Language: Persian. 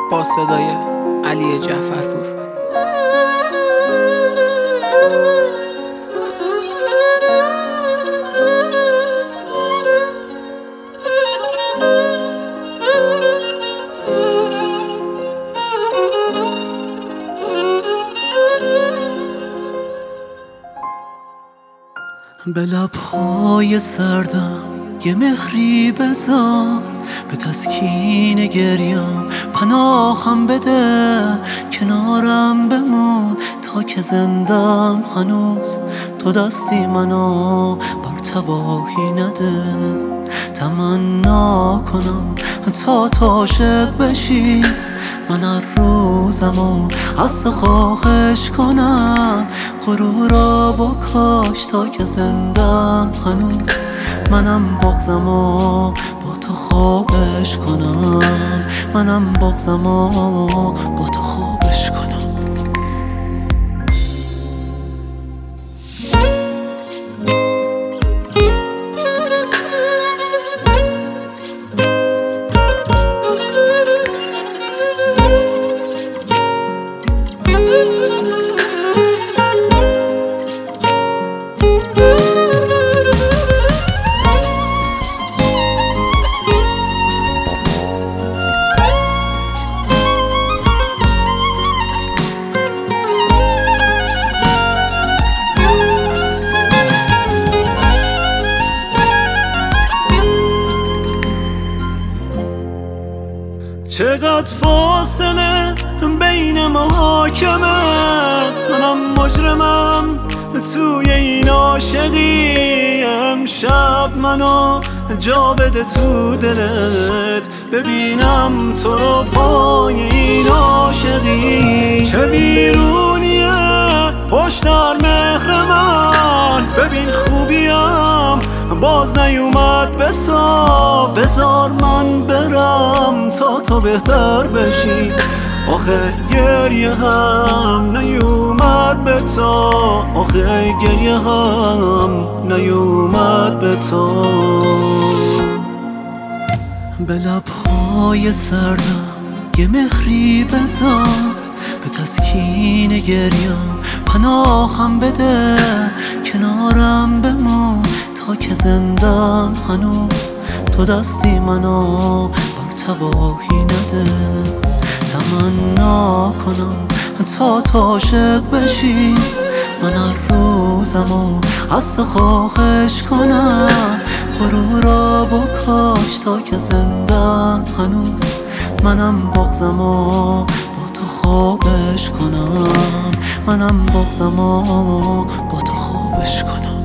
با صدای علی جعفرپور. به لبهای سردم یه مهری بزن، به تسکین گریم پناهم بده. کنارم بمون تا که زندم هنوز، تو دستی منو بر تباهی نده. تمنا کنم تا عاشق بشی، من هر روزمو از تو خواهش کنم. غرورا بکش تا که زندم هنوز، منم بغضمو با تو خوابش کنم. منم بغضمو با تو خوابش کنم. چقدر فاصله بین محاکمه، منم مجرمم توی این عاشقی. امشب منو جا بده تو دلت، ببینم تو رو پای این عاشقی. چه بیرونیه پشت در مهر من، ببین خوبیم باز نیومد به تو. بذار من برم تا تو بهتر بشی، آخه گریه هم نیومد به تو. آخه گریه هم نیومد به تو. به لبهای سردم یه مهری بزن، به تسکین گریم پناهم بده. کنارم بمون تا که زندم هنوز، تو دستی منو بر تباهی نده. تمنا کنم تا عاشق بشی، من هر روزمو از تو خواهش کنم. غرورا بکش تا که زندم هنوز، منم بغضمو با تو خوابش کنم. منم بغضمو با تو خوابش کنم.